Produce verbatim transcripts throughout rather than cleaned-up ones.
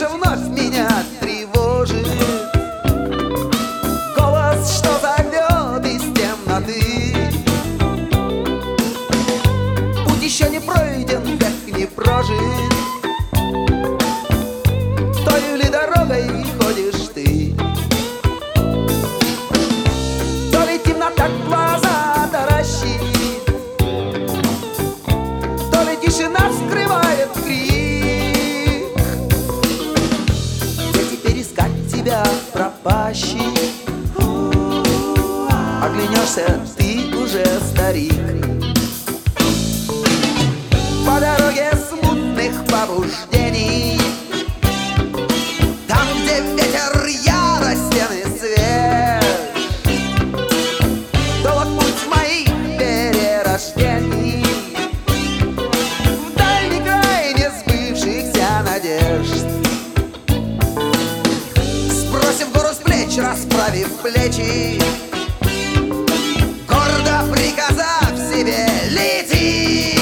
же вновь меня тревожит голос, что зовет из темноты. Путь еще не пройден, век не прожит. Той ли дорогой ходишь ты? То ли темнота глаза таращит, то ли тишина скрывает крик. Где теперь искать тебя, пропащий? Оглянешься, ты уже старик. По дороге смутных побуждений, там, где ветер яростен и свеж, долг путь моих перерождений в дальний край несбывшихся надежд. Сбросив гору с плеч, расправив плечи, гордо приказав себе лети.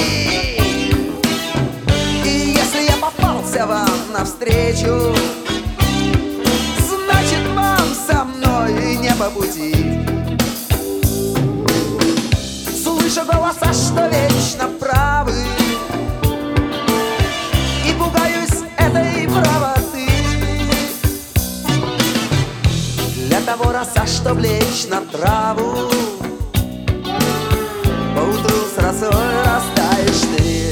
И если я попался вам навстречу, значит, вам со мной не по пути. Слышу голоса, что вечно правы, и пугаюсь этой правоты. Для того роса, чтоб лечь на траву, поутру с росой растаешь ты.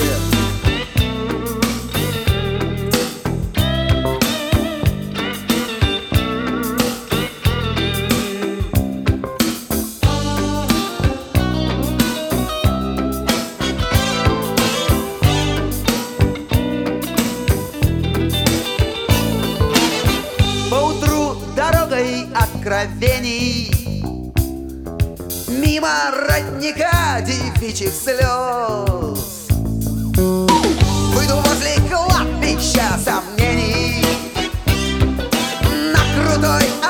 Поутру дорогой откровений, мимо родника девичьих слез, выйду возле кладбища сомнений на крутой